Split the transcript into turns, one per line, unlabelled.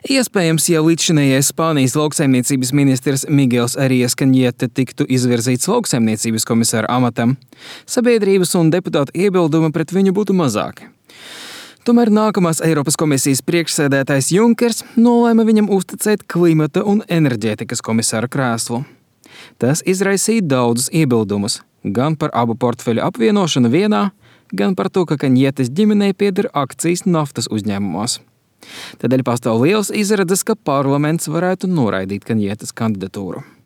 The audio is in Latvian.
Iespējams, ja līdzšinējais Spānijas lauksaimniecības ministrs Miguels Arias Cañete tiktu izvirzīts lauksaimniecības komisāra amatam, sabiedrības un deputātu iebildumi pret viņu būtu mazāki. Tomēr nākamās Eiropas komisijas priekšsēdētājs Junkers nolēma viņam uzticēt klimata un enerģētikas komisāra krēslu. Tas izraisīja daudzus iebildumus, gan par abu portfeļu apvienošanu vienā, gan par to, ka Cañetes ģimenei pieder akcijas naftas uzņēmumos. Tādēļ pastāv liels izredzes, ka parlaments varētu noraidīt Cañetes kandidatūru.